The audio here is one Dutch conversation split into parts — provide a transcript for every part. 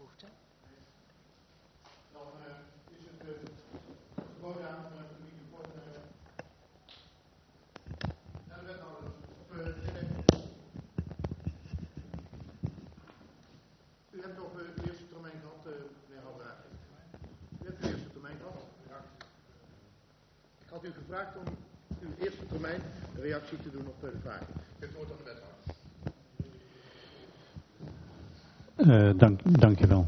toegevoegd. Hè? Dan is het gewoon aan de microfoon naar de wethouder. U hebt toch de eerste termijn gehad, meneer Habraak? U hebt de eerste termijn gehad? Ik had u gevraagd om uw eerste termijn een reactie te doen op de vraag. Het woord aan de wethouder. Dank je wel.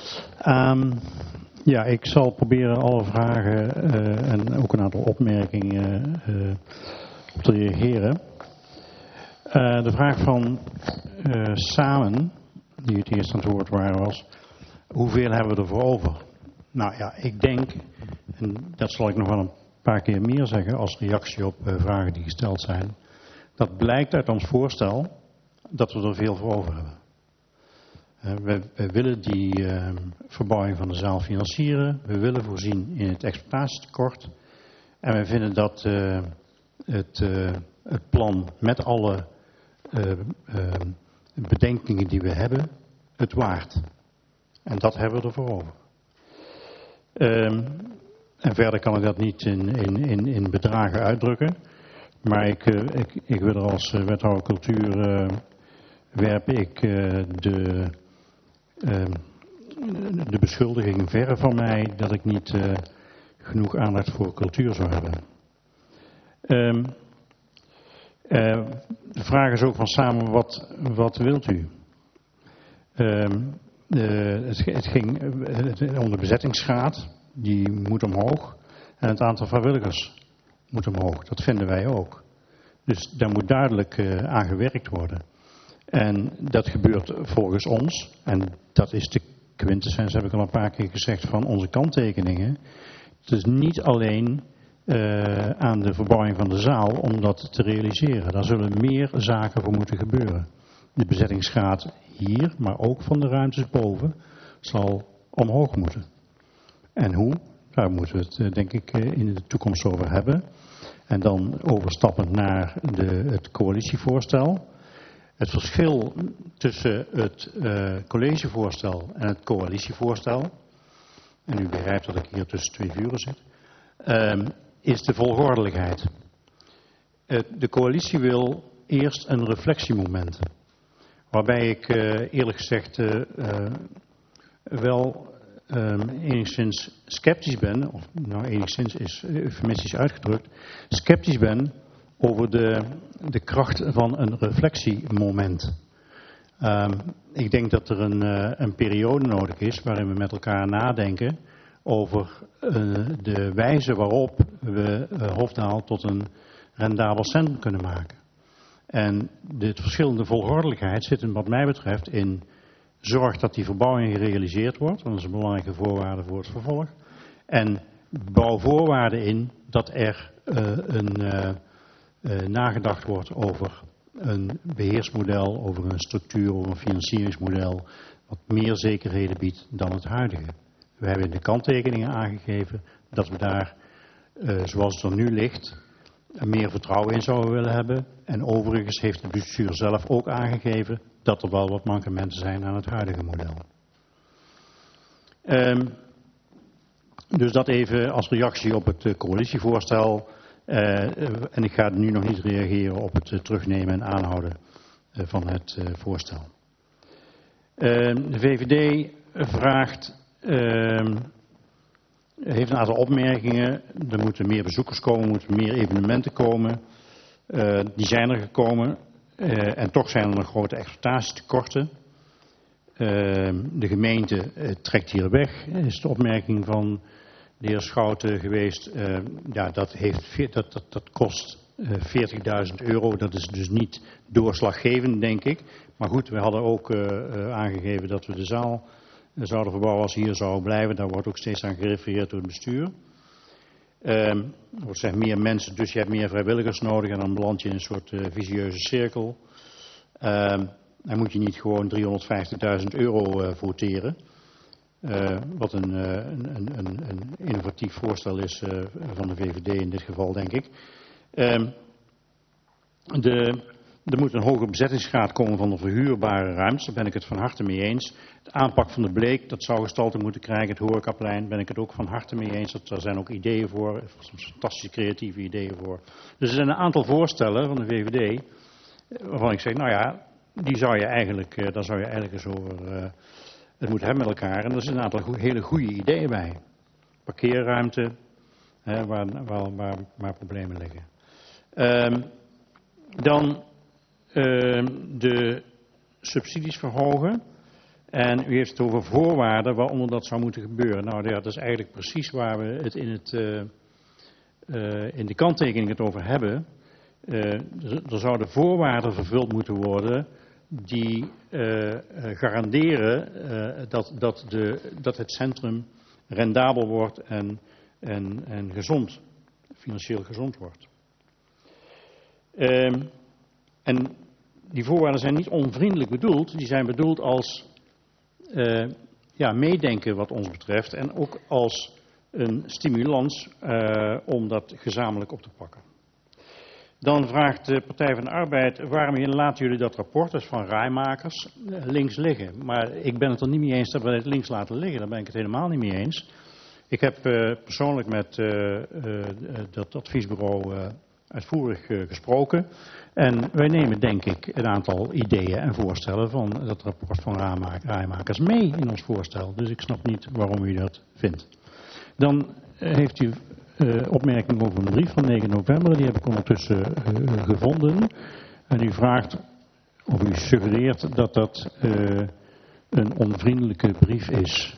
Ja, ik zal proberen alle vragen en ook een aantal opmerkingen op te reageren. De vraag van Samen, die het eerst aan het woord waren, was: hoeveel hebben we ervoor over? Nou ja, ik denk, en dat zal ik nog wel een paar keer meer zeggen als reactie op vragen die gesteld zijn, dat blijkt uit ons voorstel dat we er veel voor over hebben. We willen die verbouwing van de zaal financieren. We willen voorzien in het exploitatietekort. En we vinden dat het plan met alle bedenkingen die we hebben, het waard. En dat hebben we ervoor over. En verder kan ik dat niet in bedragen uitdrukken. Maar ik wil er als wethouder cultuur werp ik de beschuldiging verre van mij dat ik niet genoeg aandacht voor cultuur zou hebben. De vraag is ook van Samen, wat wilt u? Het ging om de bezettingsgraad, die moet omhoog. En het aantal vrijwilligers moet omhoog, dat vinden wij ook. Dus daar moet duidelijk aan gewerkt worden. En dat gebeurt volgens ons, en dat is de quintessens, heb ik al een paar keer gezegd, van onze kanttekeningen. Het is niet alleen aan de verbouwing van de zaal om dat te realiseren. Daar zullen meer zaken voor moeten gebeuren. De bezettingsgraad hier, maar ook van de ruimtes boven, zal omhoog moeten. En hoe? Daar moeten we het denk ik in de toekomst over hebben. En dan overstappend naar het coalitievoorstel. Het verschil tussen het collegevoorstel en het coalitievoorstel, en u begrijpt dat ik hier tussen twee vuren zit, is de volgordelijkheid. De coalitie wil eerst een reflectiemoment, waarbij ik eerlijk gezegd wel enigszins sceptisch ben, of nou enigszins is eufemistisch uitgedrukt, sceptisch ben over de kracht van een reflectiemoment. Ik denk dat er een periode nodig is waarin we met elkaar nadenken over de wijze waarop we Hofdaal tot een rendabel centrum kunnen maken. En de verschillende volgordelijkheid zit wat mij betreft in zorg dat die verbouwing gerealiseerd wordt, want dat is een belangrijke voorwaarde voor het vervolg. En bouw voorwaarden in dat er nagedacht wordt over een beheersmodel, over een structuur, over een financieringsmodel, wat meer zekerheden biedt dan het huidige. We hebben in de kanttekeningen aangegeven dat we daar, zoals het er nu ligt, meer vertrouwen in zouden willen hebben. En overigens heeft het bestuur zelf ook aangegeven dat er wel wat mankementen zijn aan het huidige model. Dus dat even als reactie op het coalitievoorstel. En ik ga nu nog niet reageren op het terugnemen en aanhouden van het voorstel. De VVD heeft een aantal opmerkingen. Er moeten meer bezoekers komen, er moeten meer evenementen komen. Die zijn er gekomen. En toch zijn er nog grote exploitatietekorten. De gemeente trekt hier weg, is de opmerking van de heer Schouten geweest. Ja, dat kost €40.000. Dat is dus niet doorslaggevend, denk ik. Maar goed, we hadden ook aangegeven dat we de zaal zouden verbouwen als hier zou blijven. Daar wordt ook steeds aan gerefereerd door het bestuur. Er zijn meer mensen, dus je hebt meer vrijwilligers nodig en dan beland je in een soort vicieuze cirkel. Dan moet je niet gewoon €350.000 voteren. Wat een innovatief voorstel is van de VVD in dit geval, denk ik. Er moet een hoge bezettingsgraad komen van de verhuurbare ruimtes, daar ben ik het van harte mee eens. De aanpak van de Bleek, dat zou gestalte moeten krijgen, het horecaplein, ben ik het ook van harte mee eens. Daar zijn ook ideeën voor, soms fantastische creatieve ideeën voor. Dus er zijn een aantal voorstellen van de VVD, waarvan ik zeg, nou ja, die zou je eigenlijk, daar zou je eigenlijk eens over het moeten hebben met elkaar. En er zijn een aantal hele goede ideeën bij. Parkeerruimte, waar problemen liggen. Dan de subsidies verhogen. En u heeft het over voorwaarden waaronder dat zou moeten gebeuren. Nou ja, dat is eigenlijk precies waar we het in de kanttekening het over hebben. Er zouden voorwaarden vervuld moeten worden die garanderen dat het centrum rendabel wordt en gezond, financieel gezond wordt. En die voorwaarden zijn niet onvriendelijk bedoeld, die zijn bedoeld als meedenken wat ons betreft en ook als een stimulans om dat gezamenlijk op te pakken. Dan vraagt de Partij van de Arbeid, waarom laten jullie dat rapport, dat is van Rijmakers, links liggen? Maar ik ben het er niet mee eens dat we het links laten liggen, daar ben ik het helemaal niet mee eens. Ik heb persoonlijk met dat adviesbureau uitvoerig gesproken. En wij nemen denk ik een aantal ideeën en voorstellen van dat rapport van Rijmakers mee in ons voorstel. Dus ik snap niet waarom u dat vindt. Dan heeft u opmerking over een brief van 9 november, die heb ik ondertussen gevonden. En u vraagt, of u suggereert dat dat een onvriendelijke brief is.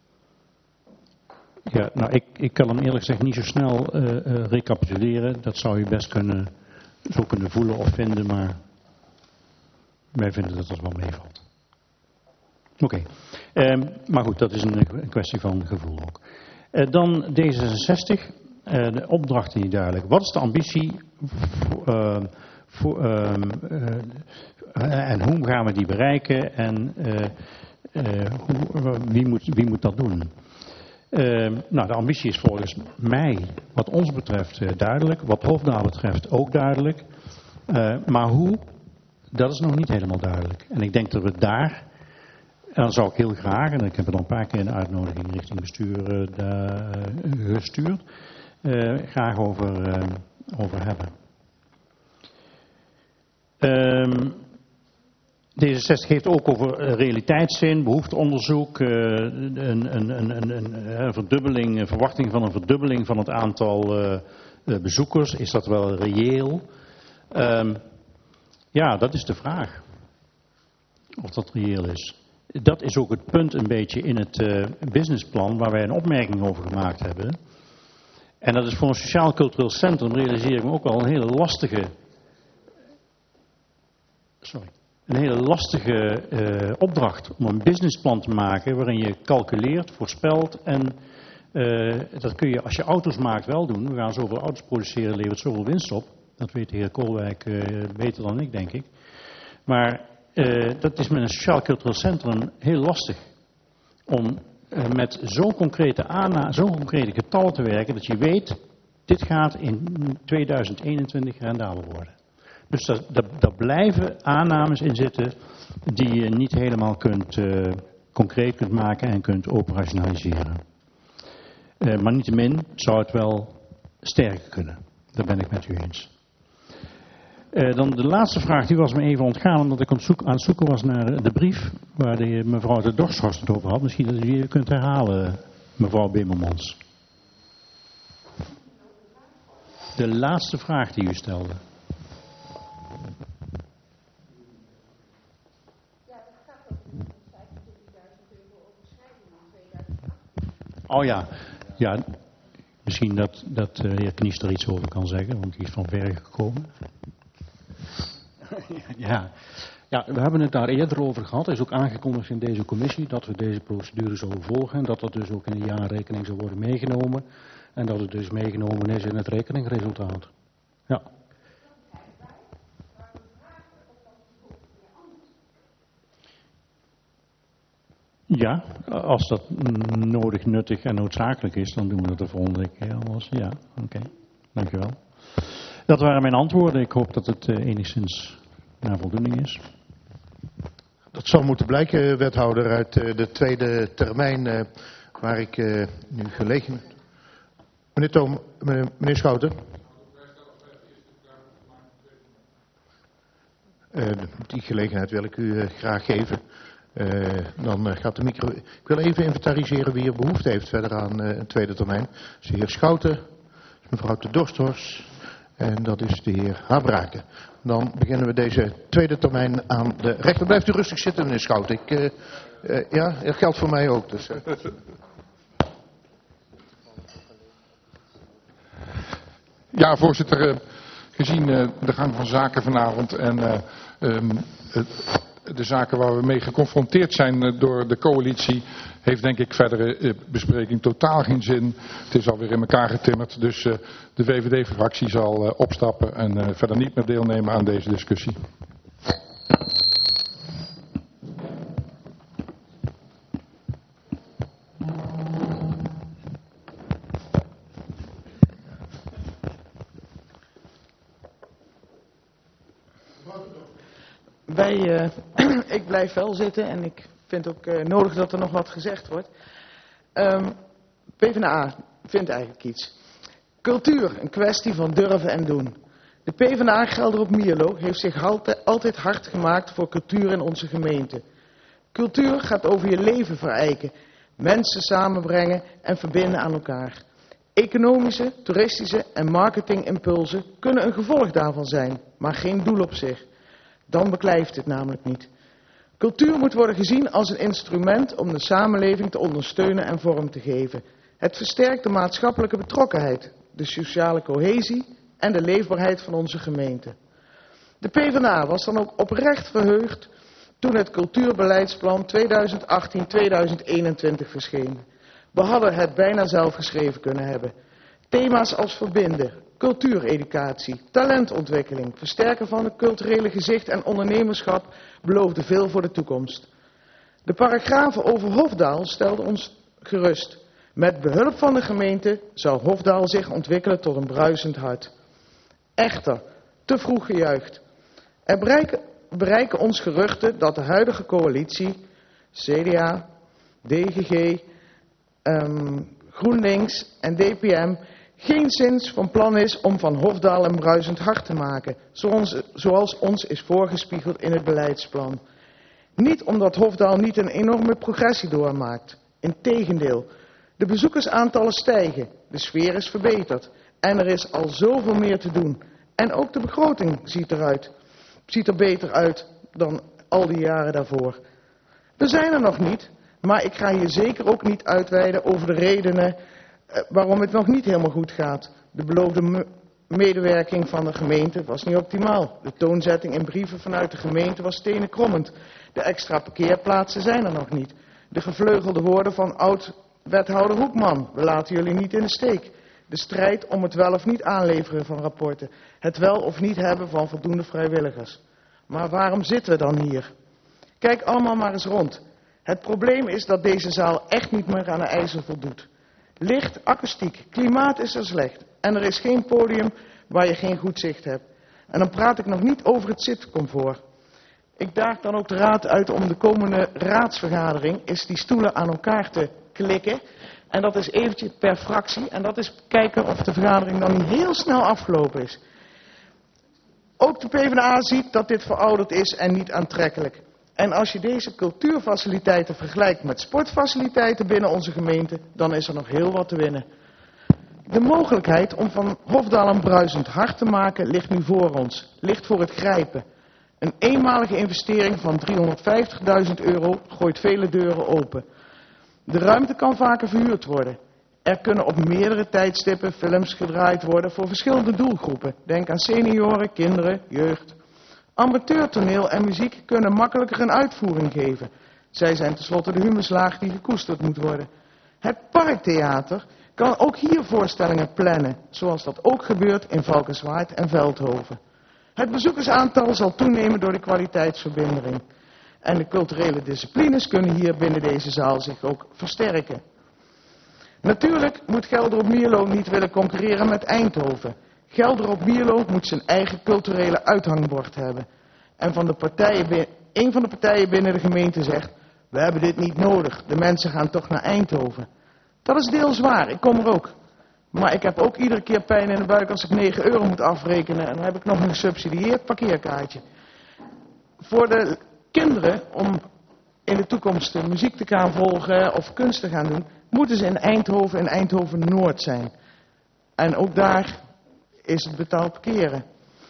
Ja, nou ik kan hem eerlijk gezegd niet zo snel recapituleren. Dat zou u best zo kunnen voelen of vinden, maar wij vinden dat dat wel meevalt. Oké. Maar goed, dat is een kwestie van gevoel ook. Dan D66. De opdrachten niet duidelijk. Wat is de ambitie en hoe gaan we die bereiken en wie moet dat doen? Nou, de ambitie is volgens mij, wat ons betreft, duidelijk. Wat Hofnaar betreft ook duidelijk. Maar hoe, dat is nog niet helemaal duidelijk. En ik denk dat we daar, en dan zou ik heel graag, en ik heb er al een paar keer een uitnodiging richting bestuur gestuurd, graag over hebben. D66 heeft ook over realiteitszin, behoefteonderzoek, een verwachting van een verdubbeling van het aantal bezoekers. Is dat wel reëel? Ja, dat is de vraag. Of dat reëel is. Dat is ook het punt een beetje in het businessplan waar wij een opmerking over gemaakt hebben. En dat is voor een sociaal-cultureel centrum, realiseer ik me ook wel, een hele lastige opdracht om een businessplan te maken waarin je calculeert, voorspelt en dat kun je als je auto's maakt wel doen. We gaan zoveel auto's produceren, levert zoveel winst op. Dat weet de heer Koolwijk beter dan ik, denk ik. Maar dat is met een sociaal-cultureel centrum heel lastig om met zo'n concrete getallen te werken dat je weet, dit gaat in 2021 rendabel worden. Dus daar blijven aannames in zitten die je niet helemaal concreet kunt maken en kunt operationaliseren. Maar niettemin zou het wel sterker kunnen. Daar ben ik met u eens. Dan de laatste vraag, die was me even ontgaan omdat ik aan het zoeken was naar de brief waar de mevrouw de Dorschhorst het over had. Misschien dat u die kunt herhalen, mevrouw Bemelmans. De laatste vraag die u stelde. Oh ja, ja, misschien dat de heer Knies er iets over kan zeggen, want die is van ver gekomen. Ja, we hebben het daar eerder over gehad. Er is ook aangekondigd in deze commissie dat we deze procedure zullen volgen. En dat dat dus ook in de jaarrekening zal worden meegenomen. En dat het dus meegenomen is in het rekeningresultaat. Ja. Ja, als dat nodig, nuttig en noodzakelijk is, dan doen we dat de volgende keer. Anders, ja, oké. Dankjewel. Dat waren mijn antwoorden. Ik hoop dat het enigszins naar voldoening is. Dat zal moeten blijken, wethouder, uit de tweede termijn waar ik nu gelegen... Meneer Schouten. Die gelegenheid wil ik u graag geven. Dan gaat de micro... Ik wil even inventariseren wie er behoefte heeft verder aan een tweede termijn. Dat is de heer Schouten, mevrouw de Dorsthorst en dat is de heer Habraken. Dan beginnen we deze tweede termijn aan de rechter. Blijft u rustig zitten, meneer Schouten. Ja, dat geldt voor mij ook. Dus, Ja, voorzitter, gezien de gang van zaken vanavond en de zaken waar we mee geconfronteerd zijn door de coalitie, heeft denk ik verdere bespreking totaal geen zin. Het is alweer in elkaar getimmerd, dus de VVD-fractie zal opstappen en verder niet meer deelnemen aan deze discussie. Ik blijf wel zitten en ik vind ook nodig dat er nog wat gezegd wordt. PvdA vindt eigenlijk iets. Cultuur, een kwestie van durven en doen. De PvdA Gelder op Mierlo heeft zich altijd hard gemaakt voor cultuur in onze gemeente. Cultuur gaat over je leven verijken, mensen samenbrengen en verbinden aan elkaar. Economische, toeristische en marketingimpulsen kunnen een gevolg daarvan zijn, maar geen doel op zich. Dan beklijft het namelijk niet. Cultuur moet worden gezien als een instrument om de samenleving te ondersteunen en vorm te geven. Het versterkt de maatschappelijke betrokkenheid, de sociale cohesie en de leefbaarheid van onze gemeente. De PvdA was dan ook oprecht verheugd toen het cultuurbeleidsplan 2018-2021 verscheen. We hadden het bijna zelf geschreven kunnen hebben. Thema's als verbinden, cultuureducatie, talentontwikkeling, versterken van het culturele gezicht en ondernemerschap beloofden veel voor de toekomst. De paragrafen over Hofdaal stelden ons gerust. Met behulp van de gemeente zou Hofdaal zich ontwikkelen tot een bruisend hart. Echter, te vroeg gejuicht. Er bereiken ons geruchten dat de huidige coalitie, CDA, DGG, GroenLinks en DPM geenszins van plan is om van Hofdaal een bruisend hart te maken, zoals ons is voorgespiegeld in het beleidsplan. Niet omdat Hofdaal niet een enorme progressie doormaakt. Integendeel, de bezoekersaantallen stijgen, de sfeer is verbeterd en er is al zoveel meer te doen. En ook de begroting ziet er beter uit dan al die jaren daarvoor. We zijn er nog niet, maar ik ga hier zeker ook niet uitweiden over de redenen waarom het nog niet helemaal goed gaat. De beloofde medewerking van de gemeente was niet optimaal. De toonzetting in brieven vanuit de gemeente was stenenkrommend. De extra parkeerplaatsen zijn er nog niet. De gevleugelde woorden van oud-wethouder Hoekman: we laten jullie niet in de steek. De strijd om het wel of niet aanleveren van rapporten. Het wel of niet hebben van voldoende vrijwilligers. Maar waarom zitten we dan hier? Kijk allemaal maar eens rond. Het probleem is dat deze zaal echt niet meer aan de eisen voldoet. Licht, akoestiek, klimaat is er slecht. En er is geen podium waar je geen goed zicht hebt. En dan praat ik nog niet over het zitcomfort. Ik daag dan ook de raad uit om de komende raadsvergadering eens die stoelen aan elkaar te klikken. En dat is eventjes per fractie. En dat is kijken of de vergadering dan niet heel snel afgelopen is. Ook de PvdA ziet dat dit verouderd is en niet aantrekkelijk. En als je deze cultuurfaciliteiten vergelijkt met sportfaciliteiten binnen onze gemeente, dan is er nog heel wat te winnen. De mogelijkheid om van Hofdaal een bruisend hart te maken ligt nu voor ons, ligt voor het grijpen. Een eenmalige investering van €350.000 gooit vele deuren open. De ruimte kan vaker verhuurd worden. Er kunnen op meerdere tijdstippen films gedraaid worden voor verschillende doelgroepen. Denk aan senioren, kinderen, jeugd. Amateurtoneel en muziek kunnen makkelijker een uitvoering geven. Zij zijn tenslotte de humuslaag die gekoesterd moet worden. Het Parktheater kan ook hier voorstellingen plannen, zoals dat ook gebeurt in Valkenswaard en Veldhoven. Het bezoekersaantal zal toenemen door de kwaliteitsverbindering. En de culturele disciplines kunnen hier binnen deze zaal zich ook versterken. Natuurlijk moet Gelder op Mierlo niet willen concurreren met Eindhoven. Gelder op Mierlo moet zijn eigen culturele uithangbord hebben. en een van de partijen binnen de gemeente zegt, we hebben dit niet nodig, de mensen gaan toch naar Eindhoven. Dat is deels waar, ik kom er ook. Maar ik heb ook iedere keer pijn in de buik als ik 9 euro moet afrekenen en dan heb ik nog een gesubsidieerd parkeerkaartje. Voor de kinderen, om in de toekomst muziek te gaan volgen of kunst te gaan doen, moeten ze in Eindhoven Noord zijn. En ook daar is het betaald parkeren.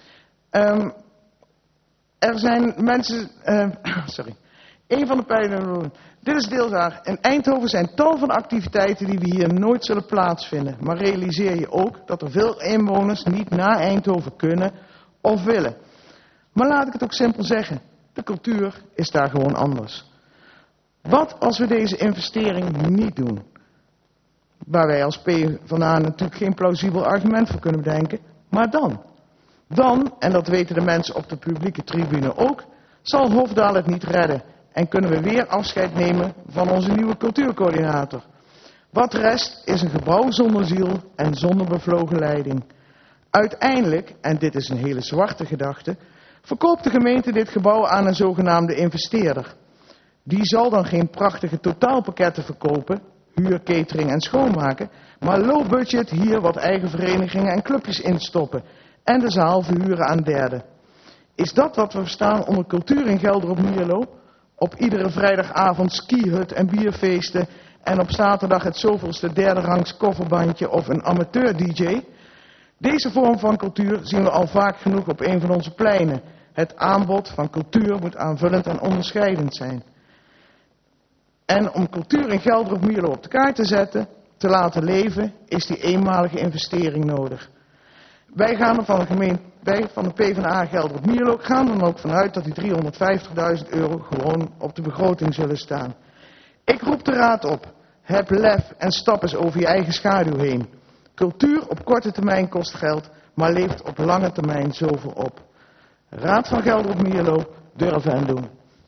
Er zijn mensen, een van de pijlen, dit is deels waar. In Eindhoven zijn tal van activiteiten die we hier nooit zullen plaatsvinden. Maar realiseer je ook dat er veel inwoners niet naar Eindhoven kunnen of willen. Maar laat ik het ook simpel zeggen, de cultuur is daar gewoon anders. Wat als we deze investering niet doen? Waar wij als PvdA natuurlijk geen plausibel argument voor kunnen bedenken. Maar dan, en dat weten de mensen op de publieke tribune ook, zal Hofdaal het niet redden. En kunnen we weer afscheid nemen van onze nieuwe cultuurcoördinator. Wat rest is een gebouw zonder ziel en zonder bevlogen leiding. Uiteindelijk, en dit is een hele zwarte gedachte, verkoopt de gemeente dit gebouw aan een zogenaamde investeerder. Die zal dan geen prachtige totaalpakketten verkopen, huur, catering en schoonmaken, maar low budget hier wat eigen verenigingen en clubjes instoppen en de zaal verhuren aan derden. Is dat wat we verstaan onder cultuur in Gelder op Mierlo? Op iedere vrijdagavond skihut en bierfeesten en op zaterdag het zoveelste derde rangs kofferbandje of een amateur-dj? Deze vorm van cultuur zien we al vaak genoeg op een van onze pleinen. Het aanbod van cultuur moet aanvullend en onderscheidend zijn. En om cultuur in Gelder op Mierlo op de kaart te zetten, te laten leven, is die eenmalige investering nodig. Wij van de PvdA Gelder op Mierlo gaan dan ook vanuit dat die €350.000 gewoon op de begroting zullen staan. Ik roep de raad op, heb lef en stap eens over je eigen schaduw heen. Cultuur op korte termijn kost geld, maar levert op lange termijn zoveel op. Raad van Gelder op Mierlo, durven en doen.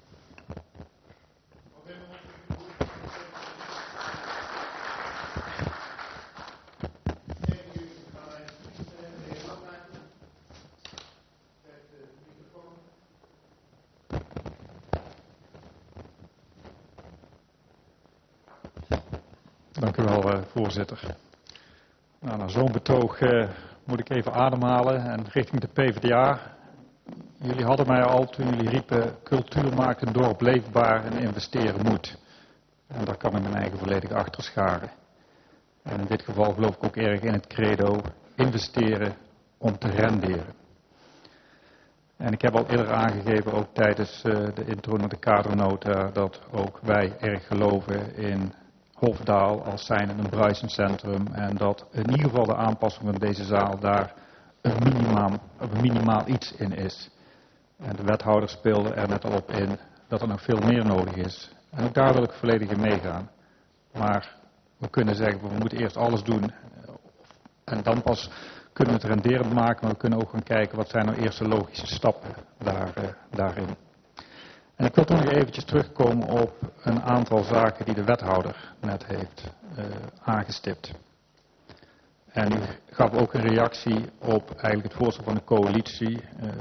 Dank u wel, voorzitter. Nou, na zo'n betoog moet ik even ademhalen en richting de PvdA. Jullie hadden mij al toen jullie riepen, cultuur maakt een dorp leefbaar en investeren moet. En daar kan ik mijn eigen volledig achter scharen. En in dit geval geloof ik ook erg in het credo, investeren om te renderen. En ik heb al eerder aangegeven, ook tijdens de intro naar de kadernota, dat ook wij erg geloven in Hofdaal als zijnde een bruisencentrum en dat in ieder geval de aanpassing van deze zaal daar een minimaal iets in is. En de wethouder speelde er net al op in dat er nog veel meer nodig is. En ook daar wil ik volledig in meegaan. Maar we kunnen zeggen, we moeten eerst alles doen en dan pas kunnen we het renderend maken, maar we kunnen ook gaan kijken wat zijn nou eerste logische stappen daarin. En ik wil toch nog eventjes terugkomen op een aantal zaken die de wethouder net heeft aangestipt. En u gaf ook een reactie op eigenlijk het voorstel van de coalitie.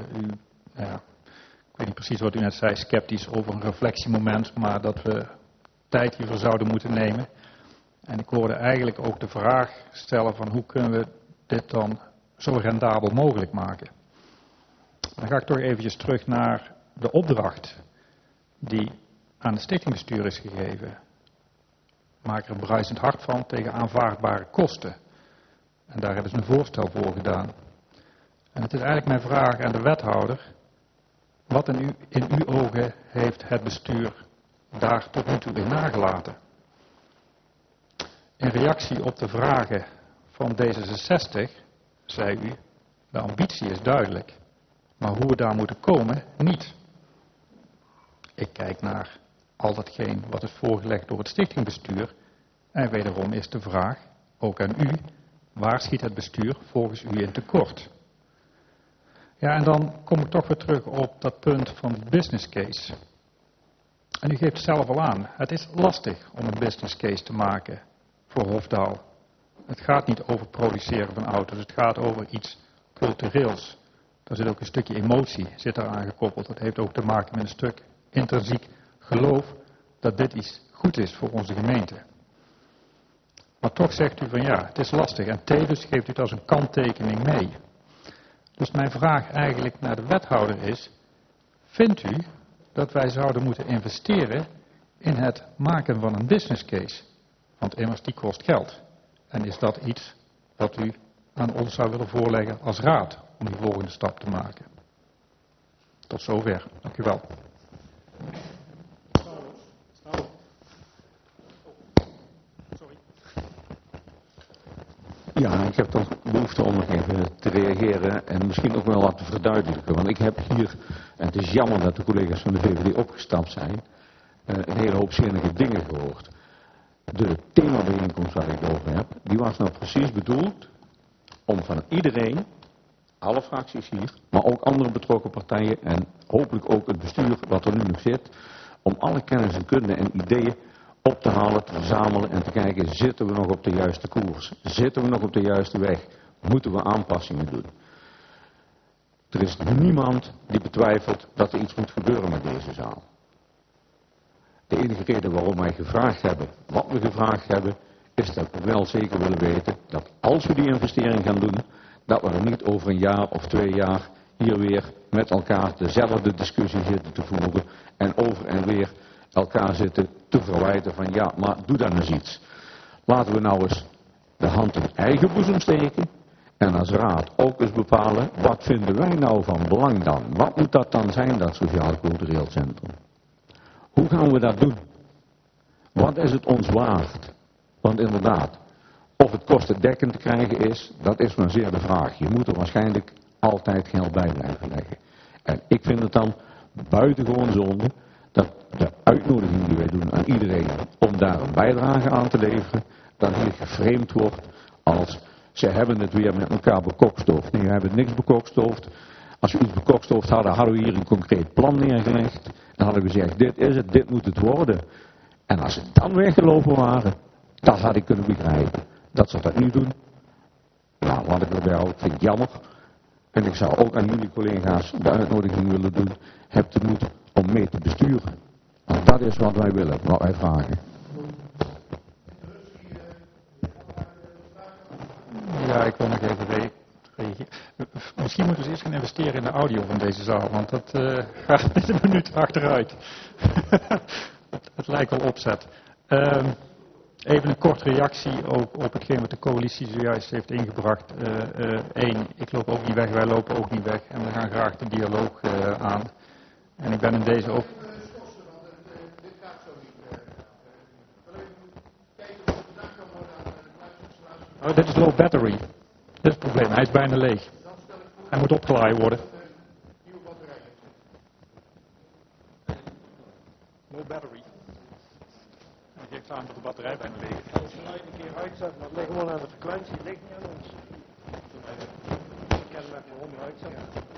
Ik weet niet precies wat u net zei, sceptisch over een reflectiemoment, maar dat we tijd hiervoor zouden moeten nemen. En ik hoorde eigenlijk ook de vraag stellen van hoe kunnen we dit dan zo rendabel mogelijk maken. Dan ga ik toch eventjes terug naar de opdracht die aan het stichtingbestuur is gegeven. Maak er een bruisend hart van tegen aanvaardbare kosten. En daar hebben ze een voorstel voor gedaan. En het is eigenlijk mijn vraag aan de wethouder. Wat in uw ogen heeft het bestuur daar tot nu toe in nagelaten? In reactie op de vragen van D66 zei u, de ambitie is duidelijk. Maar hoe we daar moeten komen, niet. Ik kijk naar al datgene wat is voorgelegd door het stichtingbestuur. En wederom is de vraag, ook aan u, waar schiet het bestuur volgens u in tekort? Ja, en dan kom ik toch weer terug op dat punt van de business case. En u geeft het zelf al aan, het is lastig om een business case te maken voor Hofdaal. Het gaat niet over produceren van auto's, het gaat over iets cultureels. Daar zit ook een stukje emotie zit eraan gekoppeld. Dat heeft ook te maken met een stuk intrinsiek geloof dat dit iets goed is voor onze gemeente. Maar toch zegt u van ja, het is lastig en tevens geeft u het als een kanttekening mee. Dus mijn vraag eigenlijk naar de wethouder is, vindt u dat wij zouden moeten investeren in het maken van een business case? Want immers die kost geld. En is dat iets wat u aan ons zou willen voorleggen als raad om die volgende stap te maken? Tot zover. Dank u wel. Ja, ik heb toch behoefte om nog even te reageren en misschien ook wel wat te verduidelijken. Want ik heb hier, en het is jammer dat de collega's van de VVD opgestapt zijn, een hele hoop zinnige dingen gehoord. De themabijeenkomst waar ik het over heb, die was nou precies bedoeld om van iedereen, alle fracties hier, maar ook andere betrokken partijen en hopelijk ook het bestuur wat er nu nog zit, om alle kennis en kunde en ideeën op te halen, te verzamelen en te kijken, zitten we nog op de juiste koers? Zitten we nog op de juiste weg? Moeten we aanpassingen doen? Er is niemand die betwijfelt dat er iets moet gebeuren met deze zaal. De enige reden waarom wij gevraagd hebben, wat we gevraagd hebben, is dat we wel zeker willen weten dat als we die investering gaan doen, dat we er niet over een jaar of 2 jaar hier weer met elkaar dezelfde discussie zitten te voeren en over en weer elkaar zitten te verwijten van ja, maar doe dan eens iets. Laten we nou eens de hand in eigen boezem steken en als raad ook eens bepalen wat vinden wij nou van belang dan? Wat moet dat dan zijn, dat sociaal-cultureel centrum? Hoe gaan we dat doen? Wat is het ons waard? Want inderdaad, of het kostendekkend te krijgen is, dat is maar zeer de vraag. Je moet er waarschijnlijk altijd geld bij blijven leggen. En ik vind het dan buitengewoon zonde dat de uitnodiging die wij doen aan iedereen om daar een bijdrage aan te leveren, dan hier geframed wordt als ze hebben het weer met elkaar bekokstoofd. Nee, we hebben niks bekokstoofd. Als we iets bekokstoofd hadden, hadden we hier een concreet plan neergelegd. Dan hadden we gezegd, dit is het, dit moet het worden. En als ze dan weggelopen waren, dat had ik kunnen begrijpen. Dat ze dat niet doen, nou, wat ik erbij houd, vind ik jammer. En ik zou ook aan jullie collega's de uitnodiging willen doen, heb de moed om mee te besturen. Want dat is wat wij willen, wat wij vragen. Ja, ik wil nog even reageren. Misschien moeten we eerst gaan investeren in de audio van deze zaal, want dat gaat met een minuut achteruit. Het lijkt wel opzet. Even een korte reactie ook op hetgeen wat de coalitie zojuist heeft ingebracht. Eén, ik loop ook niet weg, wij lopen ook niet weg en we gaan graag de dialoog aan. En ik ben in deze ook... Oh, dit is low battery. Dit is het probleem, hij is bijna leeg. Hij moet opgeladen worden. Low battery. Hij geeft aan dat de batterij bijna leeg is. Als je geluid een keer uitzet, maar het ligt gewoon aan de frequentie, het ligt niet aan ons. Ik ken hem even waarom je uitzet.